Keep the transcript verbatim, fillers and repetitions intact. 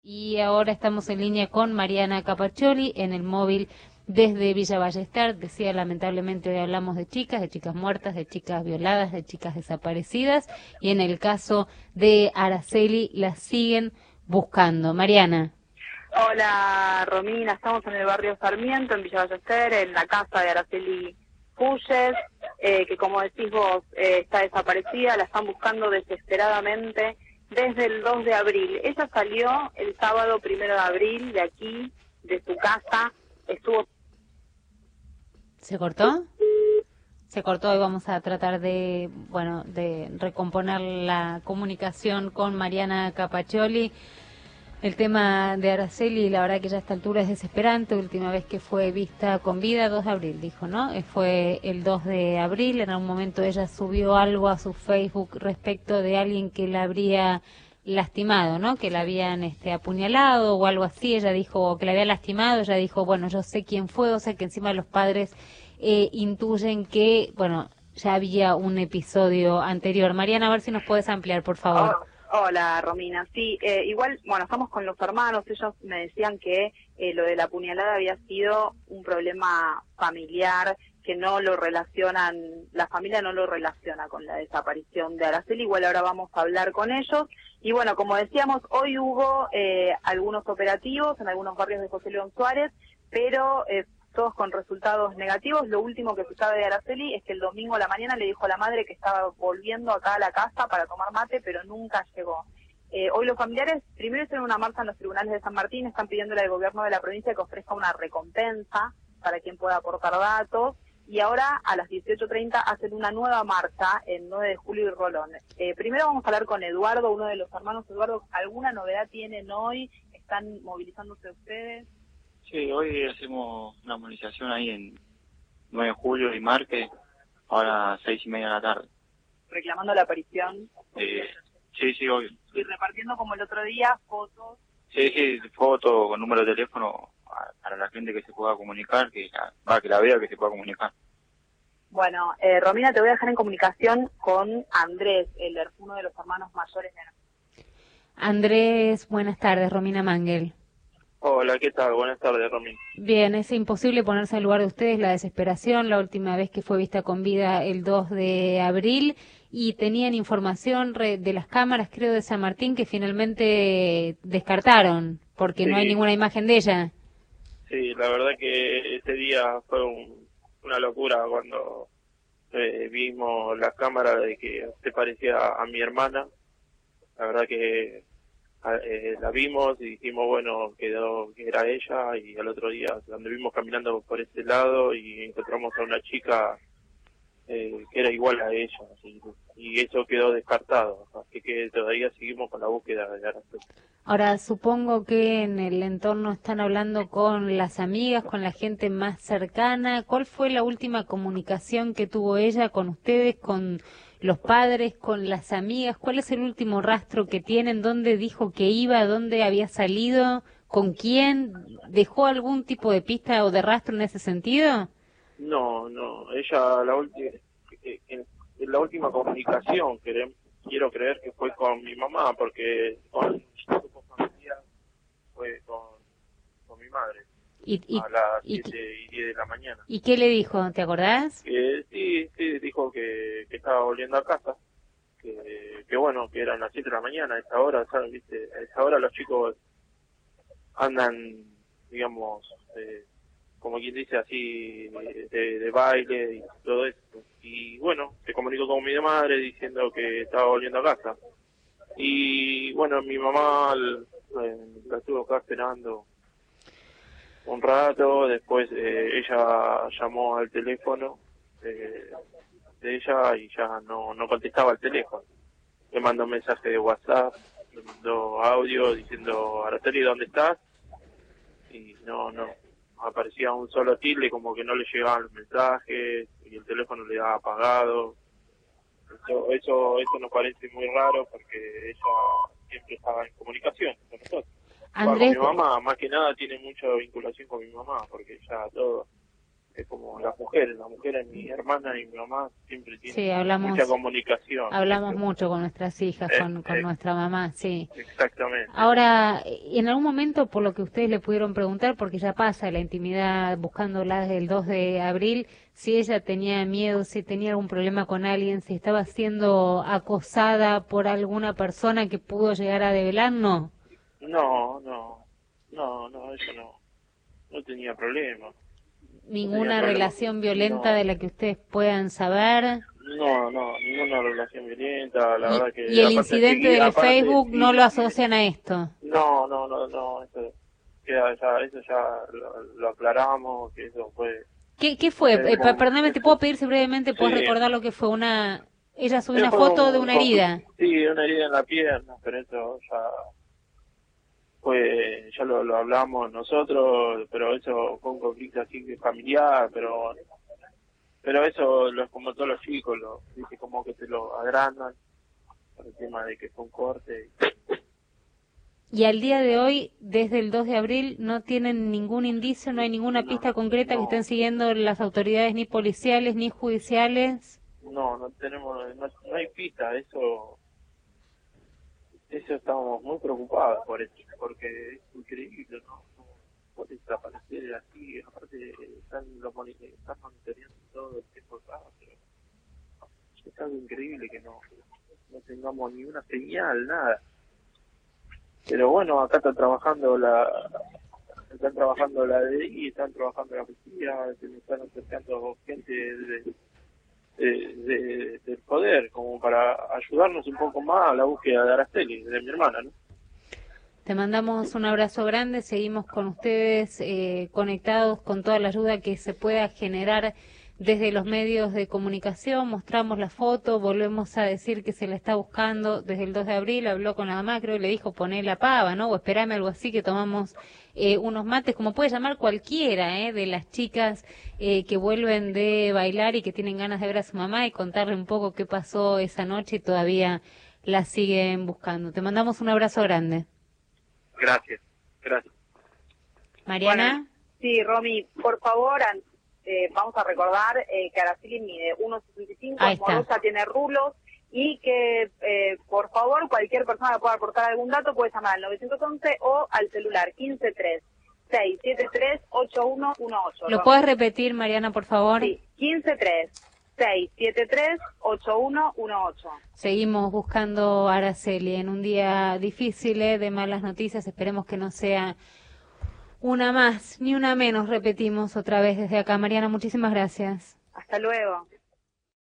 Y ahora estamos en línea con Mariana Capaccioli en el móvil desde Villa Ballester. Decía, lamentablemente hoy hablamos de chicas, de chicas muertas, de chicas violadas, de chicas desaparecidas, y en el caso de Araceli las siguen buscando. Mariana. Hola Romina, estamos en el barrio Sarmiento, en Villa Ballester, en la casa de Araceli Puyes, eh, que como decís vos eh, está desaparecida, la están buscando desesperadamente desde el dos de abril. Ella salió el sábado primero de abril de aquí, de su casa, estuvo... ¿Se cortó? Se cortó y vamos a tratar de, bueno, de recomponer la comunicación con Mariana Capaccioli. El tema de Araceli, la verdad que ya a esta altura es desesperante. Última vez que fue vista con vida, dos de abril, dijo, ¿no? Eh, Fue el dos de abril. En algún momento ella subió algo a su Facebook respecto de alguien que la habría lastimado, ¿no? Que la habían este, apuñalado o algo así. Ella dijo que la había lastimado. Ella dijo, bueno, yo sé quién fue. O sea que encima los padres eh, intuyen que, bueno, ya había un episodio anterior. Mariana, a ver si nos puedes ampliar, por favor. Oh. Hola Romina, sí, eh, igual, bueno, estamos con los hermanos, ellos me decían que eh, lo de la puñalada había sido un problema familiar, que no lo relacionan, la familia no lo relaciona con la desaparición de Araceli. Igual ahora vamos a hablar con ellos, y bueno, como decíamos, hoy hubo eh, algunos operativos en algunos barrios de José León Suárez, pero... Eh, todos con resultados negativos. Lo último que se sabe de Araceli es que el domingo a la mañana le dijo a la madre que estaba volviendo acá a la casa para tomar mate, pero nunca llegó. Eh, hoy los familiares primero hicieron una marcha en los tribunales de San Martín, están pidiéndole al gobierno de la provincia que ofrezca una recompensa para quien pueda aportar datos, y ahora a las dieciocho treinta hacen una nueva marcha en nueve de julio y Rolón. Eh, primero vamos a hablar con Eduardo, uno de los hermanos. Eduardo, ¿alguna novedad tienen hoy? ¿Están movilizándose ustedes? Sí, hoy hacemos una movilización ahí en nueve de julio y Marque, ahora a seis y media de la tarde. Reclamando la aparición. Eh, sí, sí, obvio. Y repartiendo como el otro día fotos. Sí, sí, fotos con número de teléfono para la gente que se pueda comunicar, que la, va, que la vea, que se pueda comunicar. Bueno, eh, Romina, te voy a dejar en comunicación con Andrés, el uno de los hermanos mayores de... Andrés, buenas tardes, Romina Mangel. Hola, ¿qué tal? Buenas tardes, Romina. Bien, es imposible ponerse al lugar de ustedes, la desesperación, la última vez que fue vista con vida el dos de abril, y tenían información re, de las cámaras, creo, de San Martín, que finalmente descartaron, porque sí. No hay ninguna imagen de ella. Sí, la verdad que ese día fue un, una locura cuando eh, vimos las cámaras de que se parecía a mi hermana. La verdad que... Eh, la vimos y dijimos, bueno, quedó que era ella, y al otro día anduvimos caminando por ese lado y encontramos a una chica eh, que era igual a ella, y, y eso quedó descartado, así que todavía seguimos con la búsqueda de Araceli. Ahora, supongo que en el entorno están hablando con las amigas, con la gente más cercana. ¿Cuál fue la última comunicación que tuvo ella con ustedes, con los padres, con las amigas? ¿Cuál es el último rastro que tienen? ¿Dónde dijo que iba? ¿Dónde había salido? ¿Con quién? ¿Dejó algún tipo de pista o de rastro en ese sentido? No, no. Ella, la, ulti en, en la última comunicación, que quiero creer que fue con mi mamá, porque con su familia fue con, con mi madre. Y, y, a las y, siete y diez de la mañana. ¿Y qué le dijo? ¿Te acordás? Que sí, sí, dijo que, que estaba volviendo a casa, que, que bueno, que eran las siete de la mañana, a esa hora, ¿sabes? ¿Viste? A esa hora los chicos andan, digamos, eh, como quien dice así, de, de baile y todo eso. Y bueno, se comunicó con mi madre diciendo que estaba volviendo a casa. Y bueno, mi mamá eh, la estuvo acá esperando un rato. Después eh, ella llamó al teléfono eh, de ella y ya no, no contestaba el teléfono. Le mandó un mensaje de WhatsApp, le mandó audio diciendo, Araceli, ¿dónde estás? Y no, no, aparecía un solo tilde, como que no le llegaban los mensajes y el teléfono le daba apagado. Eso, eso, eso nos parece muy raro porque ella siempre estaba en comunicación con nosotros. Andrés, Con mi mamá, más que nada, tiene mucha vinculación con mi mamá, porque ya todo, es como las mujeres, las mujeres, mi hermana y mi mamá siempre tienen sí, hablamos, mucha comunicación. Hablamos ¿sí? mucho con nuestras hijas, Eh, con, con eh, nuestra mamá, sí. Exactamente. Ahora, en algún momento, por lo que ustedes le pudieron preguntar, porque ya pasa la intimidad buscándola desde el dos de abril, si ella tenía miedo, si tenía algún problema con alguien, si estaba siendo acosada por alguna persona que pudo llegar a develar, ¿no? No, no, no, no, eso no, no tenía problema. ¿Ninguna no relación violenta no, de la que ustedes puedan saber? No, no, ninguna relación violenta, la y, verdad que... ¿Y el aparte incidente seguí, del aparte, Facebook sí, no lo asocian a esto? No, no, no, no, eso, queda ya, eso ya lo, lo aclaramos, que eso fue... ¿Qué, qué fue? Eh, Eh, con, perdóname, ¿te puedo pedir si brevemente puedes sí, recordar lo que fue? Una Ella subió eh, una fue foto de un una conflicto- herida. Sí, una herida en la pierna, pero eso ya fue, ya lo, lo hablamos nosotros, pero eso fue un conflicto así que familiar, pero pero eso lo, como todos los chicos, lo, dice como que se lo agrandan por el tema de que fue un corte. Y al día de hoy, desde el dos de abril, no tienen ningún indicio, no hay ninguna No, pista concreta que no. estén siguiendo las autoridades ni policiales ni judiciales. No, no tenemos, no, no hay pista, eso, eso estamos muy preocupados por eso, porque es increíble, ¿no? No puede desaparecer así, aparte están, lo moni- están monitoreando todo el tiempo acá, pero es algo increíble que no, no tengamos ni una señal, nada. Pero bueno, acá están trabajando la, están trabajando la D I, están trabajando la policía, se me están acercando gente de, de, de- del poder, como para ayudarnos un poco más a la búsqueda de Araceli, de mi hermana, ¿no? Te mandamos un abrazo grande, seguimos con ustedes eh, conectados con toda la ayuda que se pueda generar desde los medios de comunicación, mostramos la foto, volvemos a decir que se la está buscando desde el dos de abril, habló con la mamá, creo que le dijo poné la pava, ¿no? O esperame, algo así, que tomamos eh, unos mates, como puede llamar cualquiera eh, de las chicas eh, que vuelven de bailar y que tienen ganas de ver a su mamá y contarle un poco qué pasó esa noche y todavía la siguen buscando. Te mandamos un abrazo grande. Gracias, gracias. Mariana. Bueno, sí, Romy, por favor, an- eh, vamos a recordar eh, que Araceli mide uno sesenta y cinco, Ahí es está. morosa, tiene rulos, y que, eh, por favor, cualquier persona que pueda aportar algún dato puede llamar al nueve once o al celular quince tres seis siete tres ocho uno uno ocho. ¿Lo puedes repetir, Mariana, por favor? Sí, quince tres seis siete tres ocho uno uno ocho. Seguimos buscando a Araceli en un día difícil, eh, de malas noticias. Esperemos que no sea una más ni una menos, repetimos otra vez desde acá. Mariana, muchísimas gracias. Hasta luego.